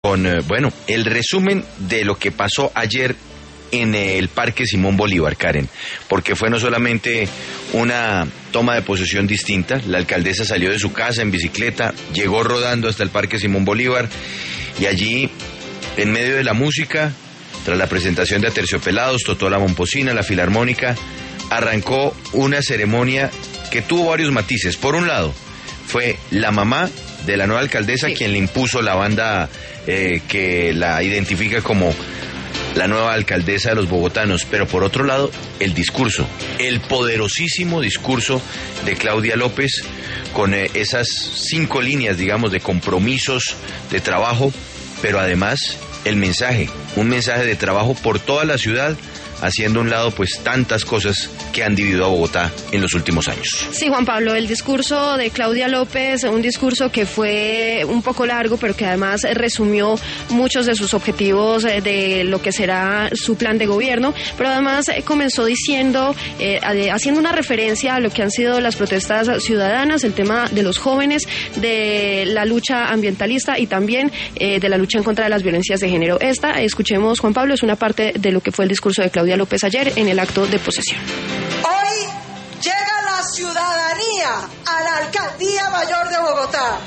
con, el resumen de lo que pasó ayer en el Parque Simón Bolívar, Karen, porque fue no solamente una toma de posesión distinta, la alcaldesa salió de su casa en bicicleta, llegó rodando hasta el Parque Simón Bolívar y allí, en medio de la música, tras la presentación de Aterciopelados, Totó la Momposina, la Filarmónica, arrancó una ceremonia que tuvo varios matices. Por un lado, fue la mamá de la nueva alcaldesa quien le impuso la banda que la identifica como la nueva alcaldesa de los bogotanos, pero por otro lado, el discurso, el poderosísimo discurso de Claudia López, con esas 5 líneas, digamos, de compromisos, de trabajo, pero además el mensaje, un mensaje de trabajo por toda la ciudad, haciendo a un lado pues tantas cosas que han dividido a Bogotá en los últimos años. Sí, Juan Pablo, el discurso de Claudia López, un discurso que fue un poco largo, pero que además resumió muchos de sus objetivos de lo que será su plan de gobierno, pero además comenzó diciendo, haciendo una referencia a lo que han sido las protestas ciudadanas, el tema de los jóvenes, de la lucha ambientalista y también de la lucha en contra de las violencias de género. Escuchemos, Juan Pablo, es una parte de lo que fue el discurso de Claudia López ayer en el acto de posesión. Hoy llega la ciudadanía a la Alcaldía Mayor de Bogotá.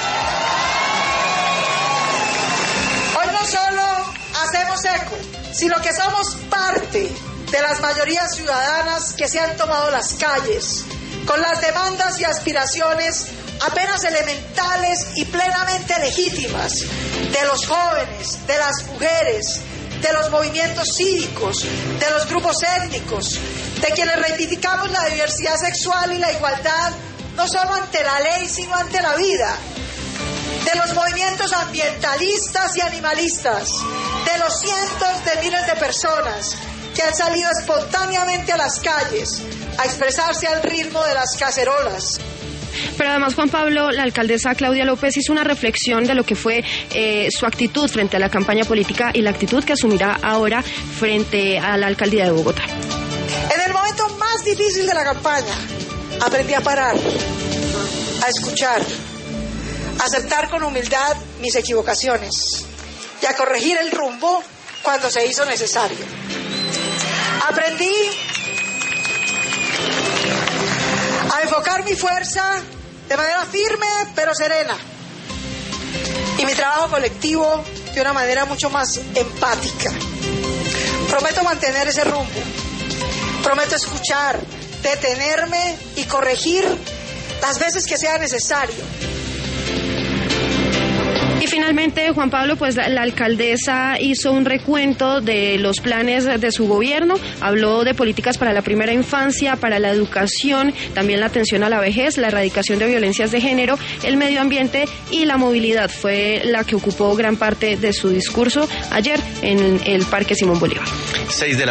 Hoy no solo hacemos eco, sino que somos parte de las mayorías ciudadanas que se han tomado las calles con las demandas y aspiraciones apenas elementales y plenamente legítimas de los jóvenes, de las mujeres, de los movimientos cívicos, de los grupos étnicos, de quienes reivindicamos la diversidad sexual y la igualdad, no solo ante la ley, sino ante la vida, de los movimientos ambientalistas y animalistas, de los cientos de miles de personas que han salido espontáneamente a las calles a expresarse al ritmo de las cacerolas. Pero además, Juan Pablo, la alcaldesa Claudia López hizo una reflexión de lo que fue su actitud frente a la campaña política y la actitud que asumirá ahora frente a la alcaldía de Bogotá. En el momento más difícil de la campaña, aprendí a parar, a escuchar, a aceptar con humildad mis equivocaciones y a corregir el rumbo cuando se hizo necesario. Aprendí a enfocar mi fuerza de manera firme pero serena y mi trabajo colectivo de una manera mucho más empática. Prometo mantener ese rumbo, prometo escuchar, detenerme y corregir las veces que sea necesario. Y finalmente, Juan Pablo, pues la alcaldesa hizo un recuento de los planes de su gobierno, habló de políticas para la primera infancia, para la educación, también la atención a la vejez, la erradicación de violencias de género, el medio ambiente y la movilidad. Fue la que ocupó gran parte de su discurso ayer en el Parque Simón Bolívar. 6 de la